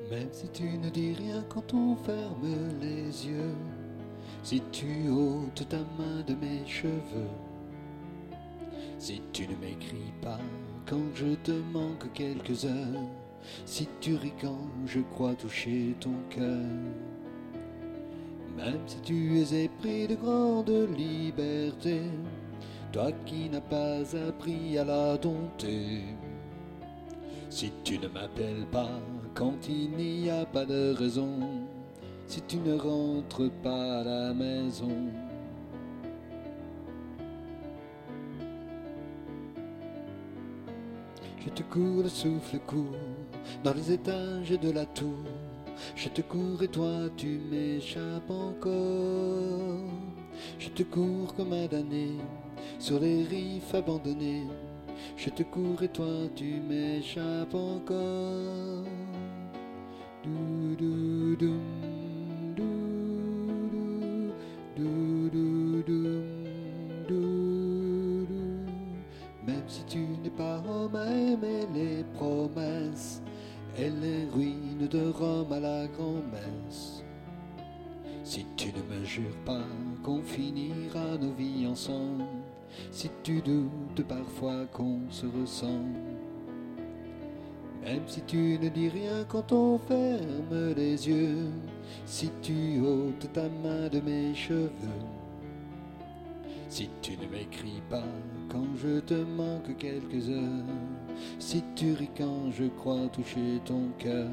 Même si tu ne dis rien quand on ferme les yeux, si tu ôtes ta main de mes cheveux, si tu ne m'écris pas quand je te manque quelques heures, si tu ris quand je crois toucher ton cœur, même si tu es épris de grande liberté, toi qui n'as pas appris à la dompter, si tu ne m'appelles pas quand il n'y a pas de raison, si tu ne rentres pas à la maison, je te cours, le souffle court dans les étages de la tour. Je te cours et toi tu m'échappes encore. Je te cours comme un damné sur les riffs abandonnés. Je te cours et toi tu m'échappes encore. Dou, dou, doum, dou, dou, dou, doum, dou, dou. Même si tu n'es pas homme à aimer les promesses et les ruines de Rome à la grand-messe, si tu ne me jures pas qu'on finira nos vies ensemble, si tu doutes parfois qu'on se ressemble, même si tu ne dis rien quand on ferme les yeux, si tu ôtes ta main de mes cheveux, si tu ne m'écris pas quand je te manque quelques heures, si tu ris quand je crois toucher ton cœur,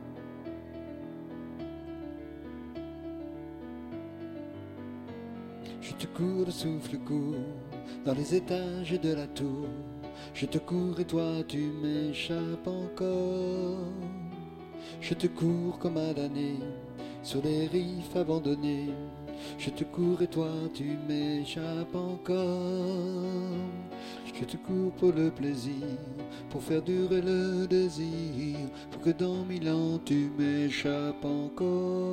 je te cours, le souffle court dans les étages de la tour. Je te cours et toi tu m'échappes encore. Je te cours comme un damné sur les riffs abandonnés. Je te cours et toi tu m'échappes encore. Je te cours pour le plaisir, pour faire durer le désir, pour que dans 1000 ans tu m'échappes encore.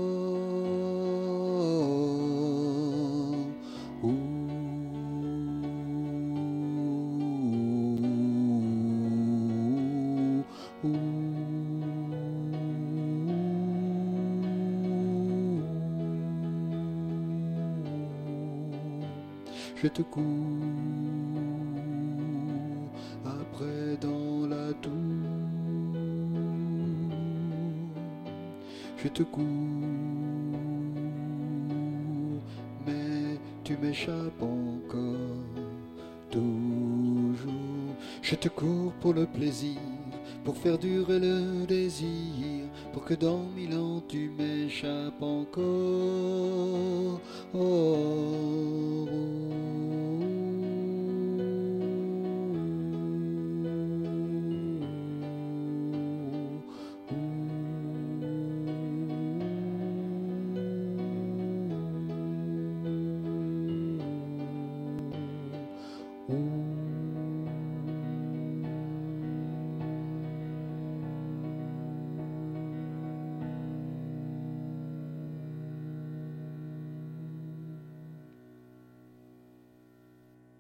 Je te cours après dans la tour. Je te cours, mais tu m'échappes encore, toujours. Je te cours pour le plaisir, pour faire durer le désir, pour que dans 1000 ans tu m'échappes encore. Oh, oh, oh.